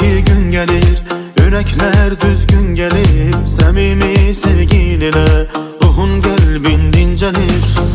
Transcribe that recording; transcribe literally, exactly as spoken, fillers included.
ki gün gelir, yürekler düzgün gelir. Samimi sevgin ile ruhun kalbin dincelir.